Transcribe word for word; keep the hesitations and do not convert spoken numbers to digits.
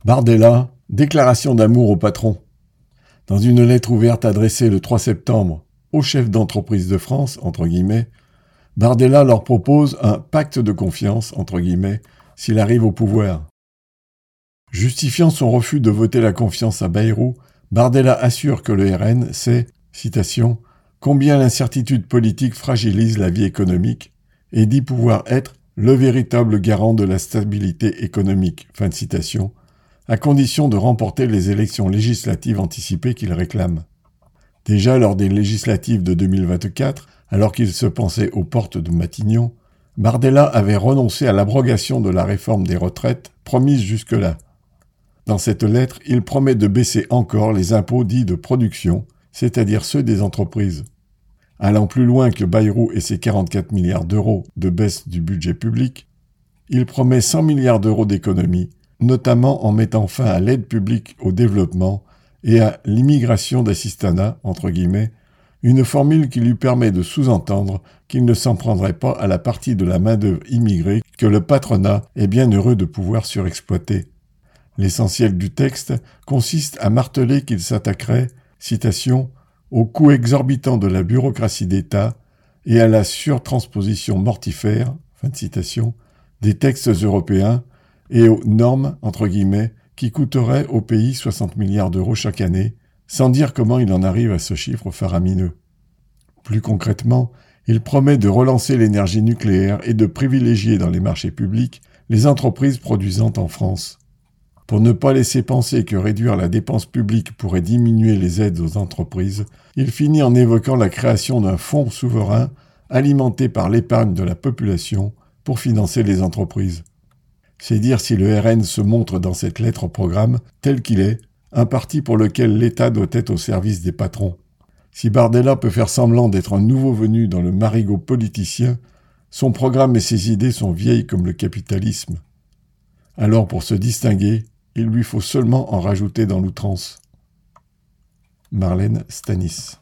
Bardella, déclaration d'amour au patron. Dans une lettre ouverte adressée le trois septembre aux chefs d'entreprise de France, entre guillemets, Bardella leur propose un pacte de confiance, entre guillemets, s'il arrive au pouvoir. Justifiant son refus de voter la confiance à Bayrou, Bardella assure que le R N sait, citation, « combien l'incertitude politique fragilise la vie économique » et dit pouvoir être le véritable garant de la stabilité économique, fin de citation, à condition de remporter les élections législatives anticipées qu'il réclame. Déjà lors des législatives de deux mille vingt-quatre, alors qu'il se pensait aux portes de Matignon, Bardella avait renoncé à l'abrogation de la réforme des retraites promise jusque-là. Dans cette lettre, il promet de baisser encore les impôts dits de production, c'est-à-dire ceux des entreprises. Allant plus loin que Bayrou et ses quarante-quatre milliards d'euros de baisse du budget public, il promet cent milliards d'euros d'économies, notamment en mettant fin à l'aide publique au développement et à l'immigration d'assistanat, entre guillemets, une formule qui lui permet de sous-entendre qu'il ne s'en prendrait pas à la partie de la main-d'œuvre immigrée que le patronat est bien heureux de pouvoir surexploiter. L'essentiel du texte consiste à marteler qu'il s'attaquerait, citation, au coût exorbitant de la bureaucratie d'État et à la surtransposition mortifère, fin de citation, des textes européens et aux normes, entre guillemets, qui coûteraient au pays soixante milliards d'euros chaque année, sans dire comment il en arrive à ce chiffre faramineux. Plus concrètement, il promet de relancer l'énergie nucléaire et de privilégier dans les marchés publics les entreprises produisant en France. Pour ne pas laisser penser que réduire la dépense publique pourrait diminuer les aides aux entreprises, il finit en évoquant la création d'un fonds souverain alimenté par l'épargne de la population pour financer les entreprises. C'est dire si le R N se montre dans cette lettre au programme, tel qu'il est, un parti pour lequel l'État doit être au service des patrons. Si Bardella peut faire semblant d'être un nouveau venu dans le marigot politicien, son programme et ses idées sont vieilles comme le capitalisme. Alors pour se distinguer, il lui faut seulement en rajouter dans l'outrance. Marlène Stanis.